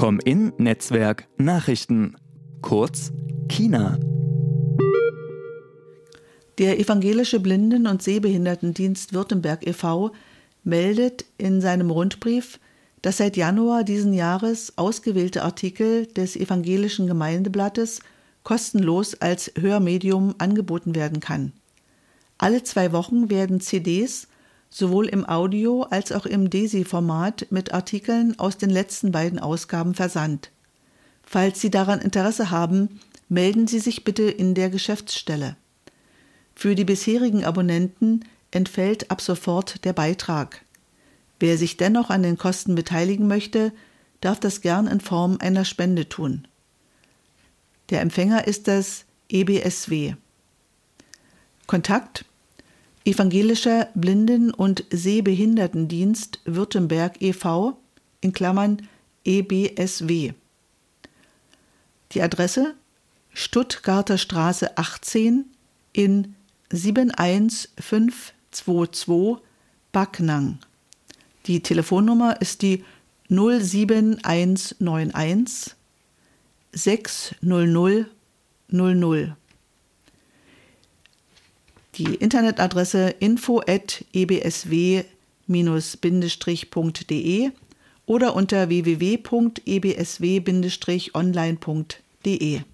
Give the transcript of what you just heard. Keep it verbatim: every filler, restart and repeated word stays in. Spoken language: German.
Com-In-Netzwerk Nachrichten, kurz Kina. Der Evangelische Blinden- und Sehbehindertendienst Württemberg e V meldet in seinem Rundbrief, dass seit Januar diesen Jahres ausgewählte Artikel des Evangelischen Gemeindeblattes kostenlos als Hörmedium angeboten werden kann. Alle zwei Wochen werden C Ds sowohl im Audio- als auch im Desi-Format mit Artikeln aus den letzten beiden Ausgaben versandt. Falls Sie daran Interesse haben, melden Sie sich bitte in der Geschäftsstelle. Für die bisherigen Abonnenten entfällt ab sofort der Beitrag. Wer sich dennoch an den Kosten beteiligen möchte, darf das gern in Form einer Spende tun. Der Empfänger ist das E B S W. Kontakt: Evangelischer Blinden- und Sehbehindertendienst Württemberg e V in Klammern E B S W. Die Adresse: Stuttgarter Straße achtzehn in sieben eins fünf zwei zwei Backnang. Die Telefonnummer ist die null sieben eins neun eins sechs null null null null. Die Internetadresse info at e b s w Bindestrich punkt d e oder unter w w w punkt e b s w Bindestrich online punkt d e.